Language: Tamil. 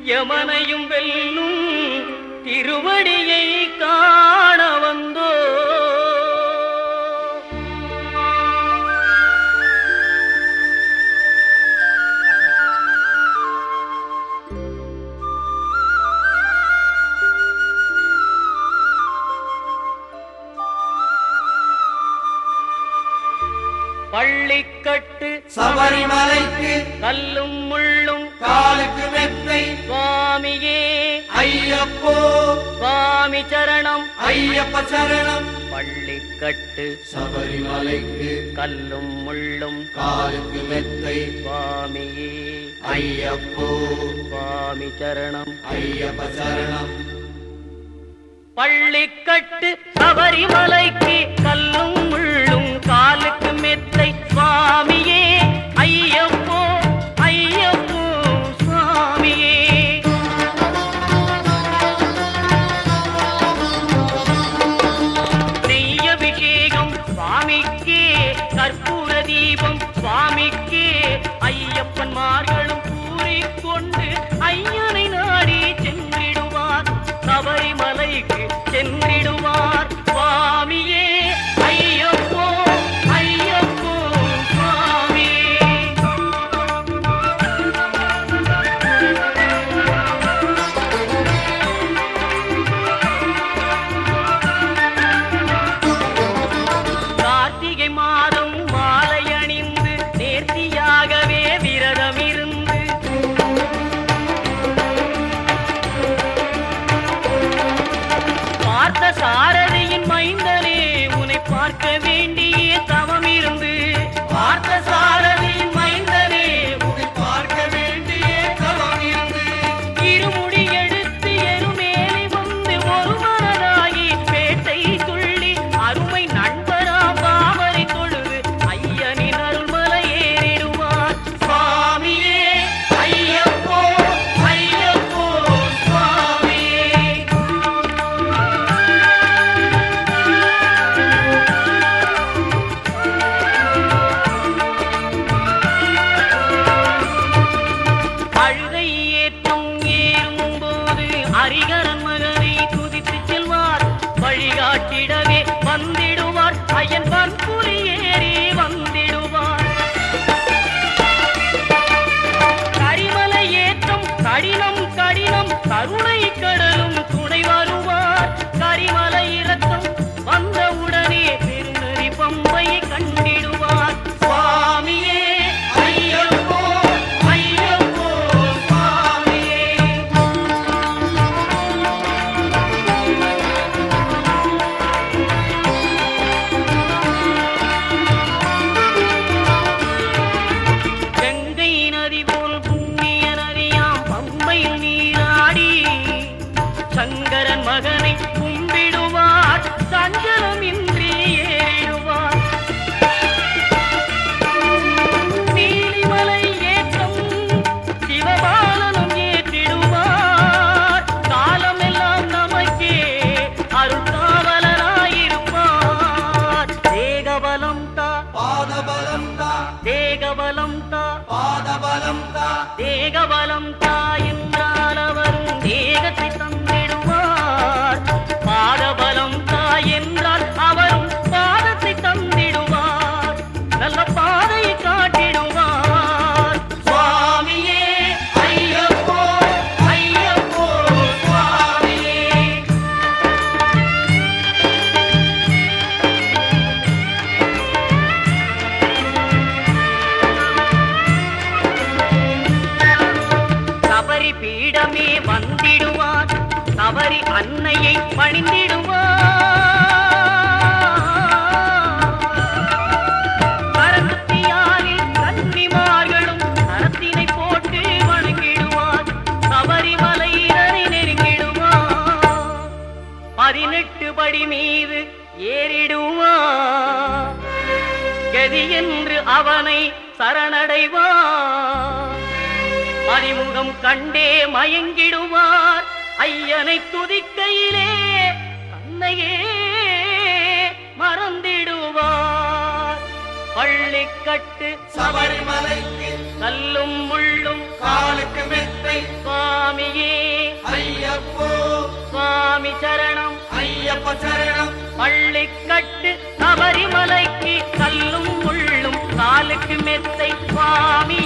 யமனையும் வெல்லும் திருவடியை காண வந்தோ. பள்ளிக்கட்டு சபரிமலைக்கு கல்லும் முள்ளும் காலுக்கு மெத்தை சுவாமியே ஐயப்போ சுவாமி சரணம் ஐயப்ப சரணம். பள்ளிக்கட்டு சபரிமலைக்கு கல்லும் முள்ளும் காலுக்கு மெத்தை சுவாமியே ஐயப்போ சுவாமி சரணம் ஐயப்ப சரணம். பள்ளிக்கட்டு சபரிமலைக்கு கல்லும் முள்ளும் காலுக்கு மெத்தை சுவாமியே ஐயப்போ ஐயப்போ சுவாமியே. நெய்யபிஷேகம் சுவாமிக்கே கற்பூர தீபம் சுவாமிக்கே ஐயப்பன்மார்களும் கூறிக்கொண்டு ஐயனை நாடி சென்றிடுவார் சபரிமலைக்கு சென்றிடுவார் சுவாமியே ஐயப்போ ஐயப்போ சுவாமியே. கார்த்திகை மாதம் மாலை அணிந்து நேர்த்தியாகவே விரதம் இருந்து பார்த்த சாரதியின் மைந்தனே உன்னை பார்க்க வேண்டிய தவம் இருந்து பார்த்த சாரதியின் மைந்தனே உன்னை பார்க்க வேண்டிய தவம் இருந்து இருமுடி எடுத்து எருமேலி வந்து ஒரு மனதாகி பேட்டை துள்ளி அருமை நண்பரா பாவரை தொழுது ஐயனின் அருள்மலை ஏறிடுவார் சுவாமியே ஐயப்போ ஐயப்போ சுவாமியே. அழுகை ஏற்றம் ஏறும்போது ஹரிகரன் மகனை துதித்து செல்வார் வழிகாட்டிடவே வந்திடுவார் ஐயன் பன்புலி ஏறி வந்திடுவார். கரிமலை ஏற்றம் கடினம் கடினம் கருணை கடலும் துணை வருவார். கரிமலை இறக்கம் வந்தவுடனே பெருநெறி பம்பையை கண்டிடுவார் சுவாமியே ஐயப்போ ஐயப்போ சுவாமியே. கங்கை நதி போல் புண்ணிய நதியாம் பம்பையில் நீராடி சங்கரன் மகனை கும்பிடுவார் சஞ்சலமின்றி ஏறிடுவார். நீலிமலை ஏற்றம் சிவபாலனும் ஏற்றிடுவார். காலமெல்லாம் நமக்கே அருள்காவலராயிருப்பார். தேகபலம் தா பாதபலம் தா தேகபலம் தா பாதபலம் தா தேகபலம் தா என்றால் அவரும் தேகத்தை தந்திடுவார். பாதபலம் தா என்றால் அவரும் பாதத்தை தந்திடுவார். நல்ல பாதையை காட்டிடுவார் சுவாமியே ஐயப்போ ஐயப்போ சுவாமியே. சபரி பீடமே வந்திடுவார். சபரி அன்னையை பணிந்திடுவார். கரத்தியாலில் கன்னிமார்களும் கரத்தினை போட்டு வணங்கிடுவார். சபரிமலையினரை நெருங்கிடுவார். 18 படி மீது ஏறிடுவார். கதி என்று அவனை சரணடைவார். அறிமுகம் கண்டே மயங்கிடுவார். ஐயனை துதிக்கையிலே தன்னையே மறந்திடுவார். பள்ளிக்கட்டு சபரிமலைக்கு கல்லும் முள்ளும் காலுக்கு மெத்தை சுவாமியே சுவாமியே ஐயப்போ சுவாமி சரணம் ஐயப்ப சரணம் பள்ளிக்கட்டு சபரிமலைக்கு கல்லும் முள்ளும் காலுக்கு மெத்தை சுவாமி